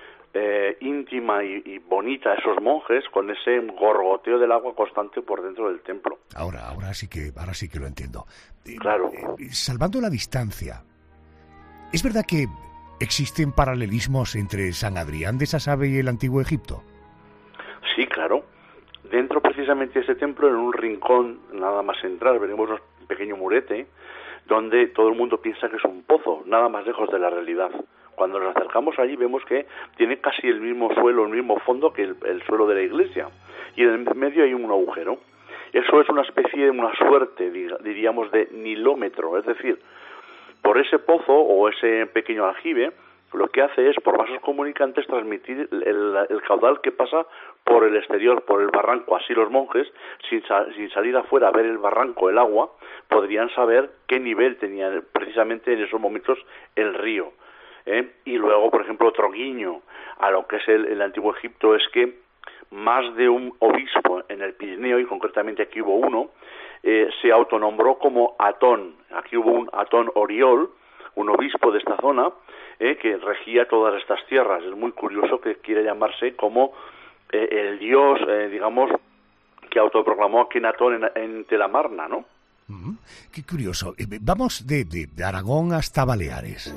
íntima y bonita esos monjes con ese gorgoteo del agua constante por dentro del templo. Ahora sí que lo entiendo. Claro. Salvando la distancia, ¿es verdad que existen paralelismos entre San Adrián de Sasabe y el antiguo Egipto? Sí, claro. Dentro precisamente de ese templo, en un rincón nada más entrar, veremos un pequeño murete donde todo el mundo piensa que es un pozo, nada más lejos de la realidad. Cuando nos acercamos allí vemos que tiene casi el mismo suelo, el mismo fondo que el suelo de la iglesia, y en el medio hay un agujero. Eso es una especie de una suerte, diríamos, de nilómetro, es decir, por ese pozo o ese pequeño aljibe, lo que hace es, por vasos comunicantes, transmitir el caudal que pasa por el exterior, por el barranco. Así los monjes, sin salir afuera a ver el barranco, el agua, podrían saber qué nivel tenía precisamente en esos momentos el río. Y luego, por ejemplo, otro guiño a lo que es el antiguo Egipto es que más de un obispo en el Pirineo, y concretamente aquí hubo uno, se autonombró como Atón. Aquí hubo un Atón Oriol, un obispo de esta zona, que regía todas estas tierras. Es muy curioso que quiera llamarse como el dios, digamos, que autoproclamó a Akenatón en Telamarna, ¿no? Qué curioso. Vamos de Aragón hasta Baleares.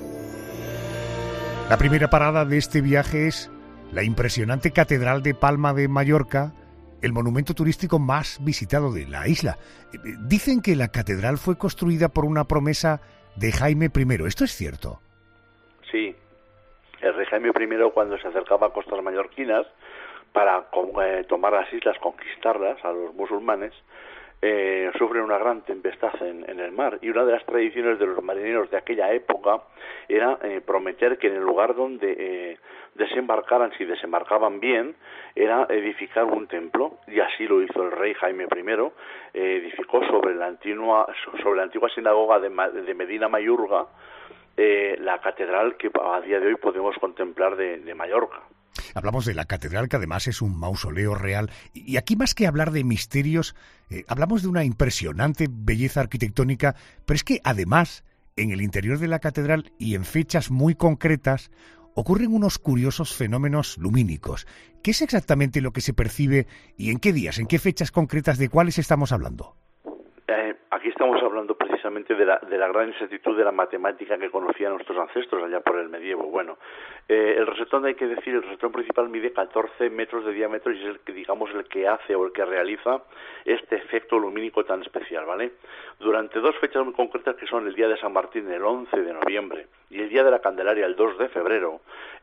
La primera parada de este viaje es la impresionante Catedral de Palma de Mallorca, el monumento turístico más visitado de la isla. Dicen que la catedral fue construida por una promesa de Jaime I. ¿Esto es cierto? Sí. El rey Jaime I, cuando se acercaba a costas mallorquinas para tomar las islas, conquistarlas a los musulmanes, sufren una gran tempestad en el mar, y una de las tradiciones de los marineros de aquella época era prometer que en el lugar donde desembarcaran, si desembarcaban bien, era edificar un templo, y así lo hizo el rey Jaime I. Edificó sobre la antigua sinagoga de Medina Mayurga la catedral que a día de hoy podemos contemplar de Mallorca. Hablamos de la catedral, que además es un mausoleo real, y aquí, más que hablar de misterios, hablamos de una impresionante belleza arquitectónica, pero es que además, en el interior de la catedral y en fechas muy concretas, ocurren unos curiosos fenómenos lumínicos. ¿Qué es exactamente lo que se percibe y en qué días, en qué fechas concretas, de cuáles estamos hablando? Aquí estamos hablando precisamente de la gran exactitud de la matemática que conocían nuestros ancestros allá por el medievo. Bueno, el rosetón, hay que decir, el rosetón principal mide 14 metros de diámetro y es el que, digamos, el que hace o el que realiza este efecto lumínico tan especial, ¿vale? Durante dos fechas muy concretas, que son el día de San Martín, el 11 de noviembre, y el día de la Candelaria, el 2 de febrero,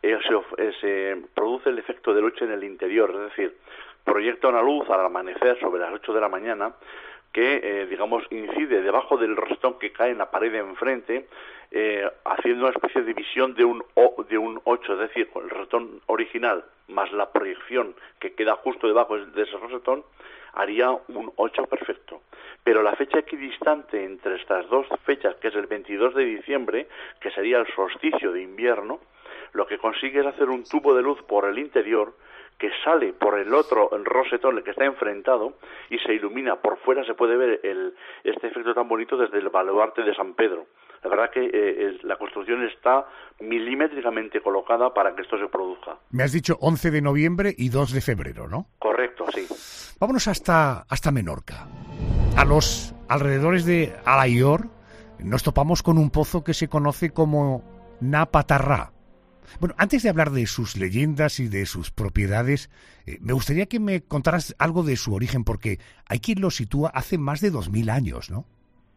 se produce el efecto de noche en el interior, es decir, proyecta una luz al amanecer sobre las 8 de la mañana, que, digamos, incide debajo del rosetón que cae en la pared de enfrente, haciendo una especie de visión de un 8, es decir, con el rosetón original más la proyección que queda justo debajo de ese rosetón, haría un 8 perfecto. Pero la fecha equidistante entre estas dos fechas, que es el 22 de diciembre, que sería el solsticio de invierno, lo que consigue es hacer un tubo de luz por el interior que sale por el otro, el rosetón, el que está enfrentado, y se ilumina por fuera. Se puede ver este efecto tan bonito desde el baluarte de San Pedro. La verdad que la construcción está milimétricamente colocada para que esto se produzca. Me has dicho 11 de noviembre y 2 de febrero, ¿no? Correcto, sí. Vámonos hasta Menorca. A los alrededores de Alaior nos topamos con un pozo que se conoce como Na Patarrá. Bueno, antes de hablar de sus leyendas y de sus propiedades, me gustaría que me contaras algo de su origen, porque hay quien lo sitúa hace más de 2000 años, ¿no?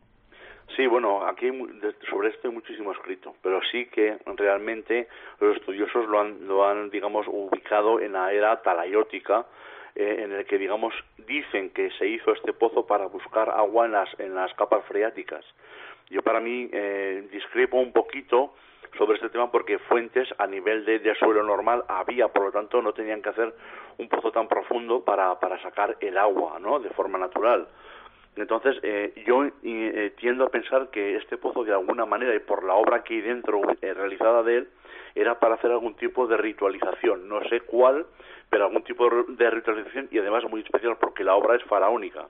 Sí, bueno, aquí sobre esto hay muchísimo escrito, pero sí que realmente los estudiosos lo han digamos, ubicado en la era talayótica, en el que, digamos, dicen que se hizo este pozo para buscar agua en las capas freáticas. Yo, para mí, discrepo un poquito sobre este tema, porque fuentes a nivel de suelo normal había, por lo tanto no tenían que hacer un pozo tan profundo para sacar el agua, ¿no?, de forma natural. Entonces yo tiendo a pensar que este pozo, de alguna manera, y por la obra que hay dentro realizada de él, era para hacer algún tipo de ritualización, no sé cuál, pero algún tipo de ritualización, y además muy especial porque la obra es faraónica.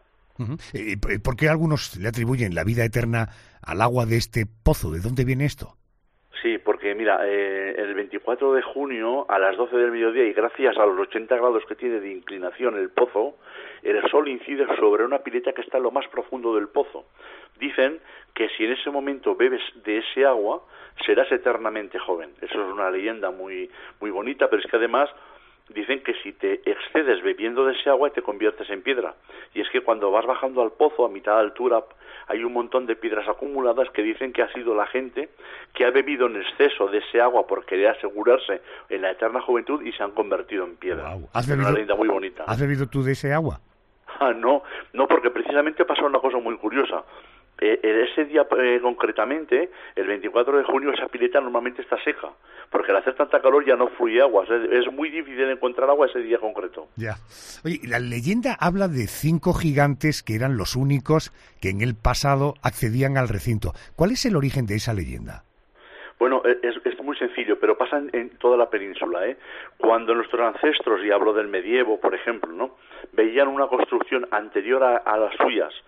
¿Por qué algunos le atribuyen la vida eterna al agua de este pozo? ¿De dónde viene esto? Sí, porque mira, el 24 de junio a las 12 del mediodía, y gracias a los 80 grados que tiene de inclinación el pozo, el sol incide sobre una pileta que está en lo más profundo del pozo. Dicen que si en ese momento bebes de ese agua, serás eternamente joven. Eso es una leyenda muy, muy bonita, pero es que además dicen que si te excedes bebiendo de ese agua te conviertes en piedra. Y es que cuando vas bajando al pozo a mitad de altura hay un montón de piedras acumuladas que dicen que ha sido la gente que ha bebido en exceso de ese agua por querer asegurarse en la eterna juventud y se han convertido en piedra. Wow. Es una leyenda muy bonita. ¿Has bebido tú de ese agua? No, porque precisamente pasó una cosa muy curiosa. Ese día concretamente, el 24 de junio, esa pileta normalmente está seca, porque al hacer tanta calor ya no fluye agua. Es muy difícil encontrar agua ese día concreto. Ya. Oye, la leyenda habla de 5 gigantes que eran los únicos que en el pasado accedían al recinto. ¿Cuál es el origen de esa leyenda? Bueno, es muy sencillo, pero pasa en toda la península, ¿eh? Cuando nuestros ancestros, y hablo del medievo, por ejemplo, ¿no?, veían una construcción anterior a las suyas,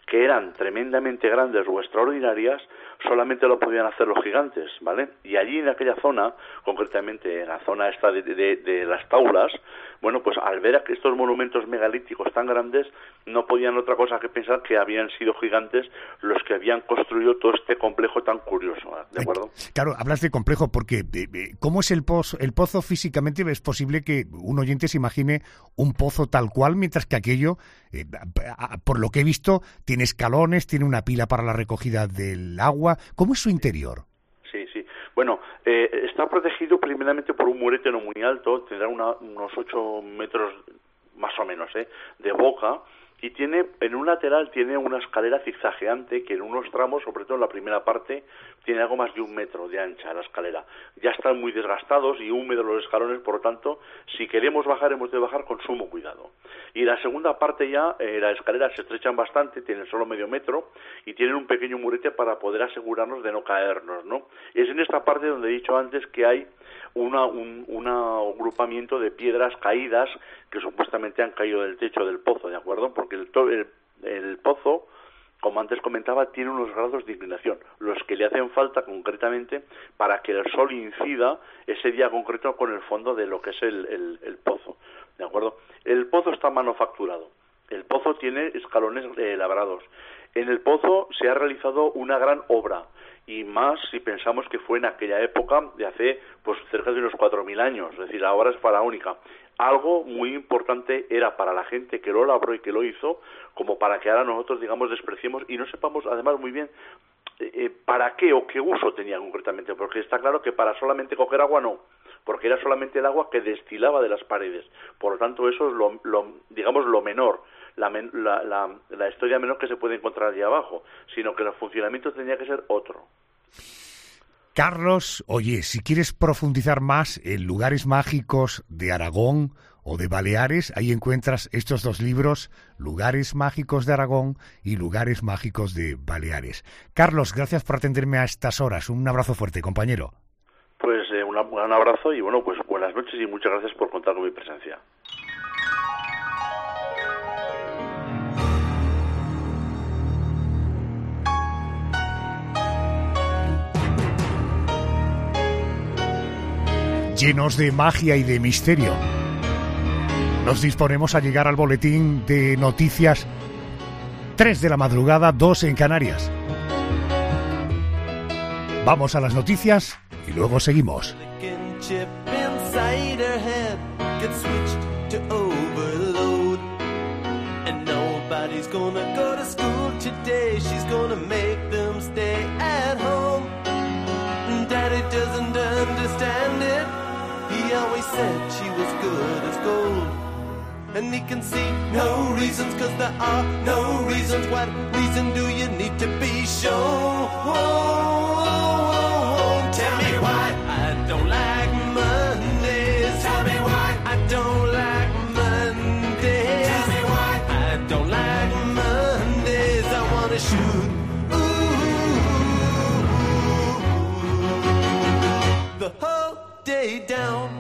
que eran tremendamente grandes o extraordinarias, solamente lo podían hacer los gigantes, ¿vale? Y allí en aquella zona, concretamente en la zona esta de las Taulas, bueno, pues al ver estos monumentos megalíticos tan grandes, no podían otra cosa que pensar que habían sido gigantes los que habían construido todo este complejo tan curioso, ¿de acuerdo? Claro, hablas de complejo porque ¿cómo es el pozo físicamente? Es posible que un oyente se imagine un pozo tal cual, mientras que aquello, por lo que he visto, tiene escalones, tiene una pila para la recogida del agua. ¿Cómo es su interior? Sí. Bueno, está protegido primeramente por un murete no muy alto, tendrá unos 8 metros más o menos de boca, y tiene en un lateral tiene una escalera zigzagueante que en unos tramos, sobre todo en la primera parte, tiene algo más de 1 metro de ancha la escalera. Ya están muy desgastados y húmedos los escalones, por lo tanto, si queremos bajar, hemos de bajar con sumo cuidado. Y la segunda parte ya, las escaleras se estrechan bastante, tienen solo medio metro y tienen un pequeño murete para poder asegurarnos de no caernos, ¿no? Es en esta parte donde he dicho antes que hay un agrupamiento de piedras caídas que supuestamente han caído del techo del pozo, ¿de acuerdo? Porque el pozo, como antes comentaba, tiene unos grados de inclinación, los que le hacen falta concretamente para que el sol incida ese día concreto con el fondo de lo que es el pozo, ¿de acuerdo? El pozo está manufacturado, el pozo tiene escalones labrados. En el pozo se ha realizado una gran obra, y más si pensamos que fue en aquella época de hace pues cerca de unos 4.000 años, es decir, la obra es faraónica. Algo muy importante era para la gente que lo labró y que lo hizo, como para que ahora nosotros, digamos, despreciemos y no sepamos además muy bien para qué o qué uso tenía concretamente, porque está claro que para solamente coger agua no, porque era solamente el agua que destilaba de las paredes. Por lo tanto, eso es lo menor, la historia menor que se puede encontrar allí abajo, sino que el funcionamiento tenía que ser otro. Carlos, oye, si quieres profundizar más en lugares mágicos de Aragón o de Baleares, ahí encuentras estos 2 libros, Lugares mágicos de Aragón y Lugares mágicos de Baleares. Carlos, gracias por atenderme a estas horas. Un abrazo fuerte, compañero. Pues un abrazo y bueno, pues buenas noches y muchas gracias por contar con mi presencia. Llenos de magia y de misterio, nos disponemos a llegar al boletín de noticias 3 de la madrugada, 2 en Canarias. Vamos a las noticias y luego seguimos. He always said she was good as gold. And he can see no reasons, cause there are no reasons. What reason do you need to be shown? Tell me why I don't like Mondays. Tell me why I don't like Mondays. Tell me why I don't like Mondays. I wanna shoot the whole day down.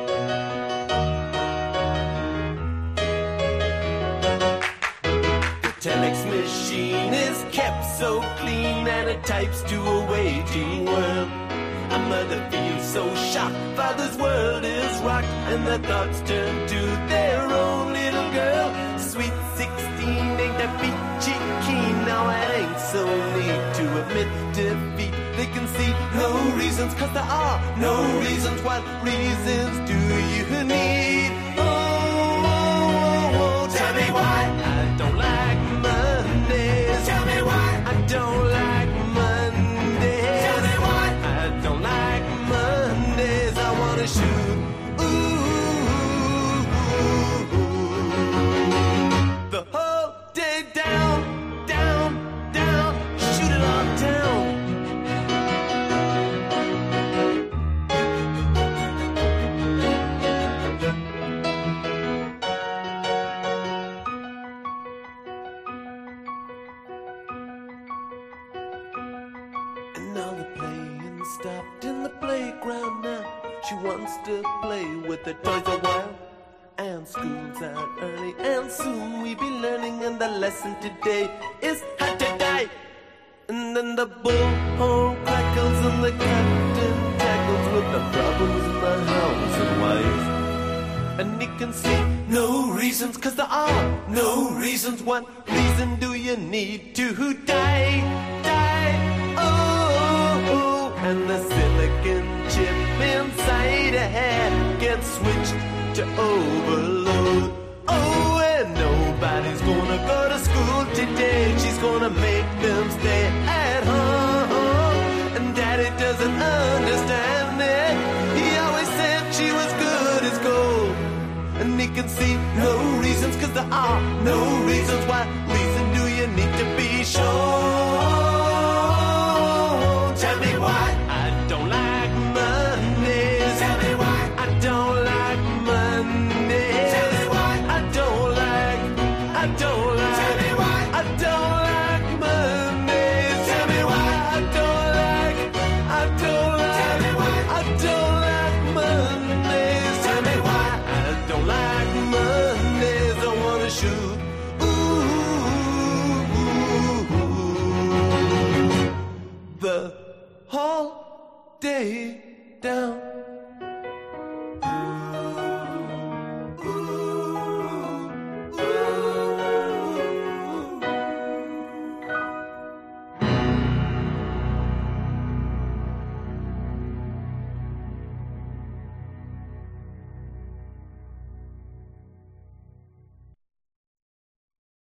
The telex machine is kept so clean and it types to a waiting world. A mother feels so shocked, father's world is rocked and their thoughts turn to their own little girl. Sweet 16 ain't that peachy keen, now it ain't so neat to admit defeat. They can see no reasons, cause there are no reasons. What reasons do you need? Oh, tell me why I don't like Mondays. Tell me why I don't like Mondays. Tell me why I don't like Mondays. I wanna shoot the whole day down, down, down. Shoot it all down. Stopped in the playground now. She wants to play with the toys a while. and school's out early, and soon we be learning, and the lesson today is how to die. And then the bullhorn crackles and the captain tackles with the problems in the house and wife. And he can see no reasons, 'cause there are no reasons. What reason do you need to die? Die, oh, and the silicon chip inside her head gets switched to overload. Oh, and nobody's gonna go to school today. She's gonna make them stay at home. And Daddy doesn't understand it. He always said she was good as gold. And he can see no reasons, 'cause there are no reasons. What reason do you need to be shown? Tell me why I don't like Mondays. Tell me why I don't like Mondays. Tell me why I don't like. Tell me why I don't like Mondays. Tell me why I don't like. Tell me why I don't like Mondays. Tell me why I don't like Mondays. I wanna shoot. The whole day down.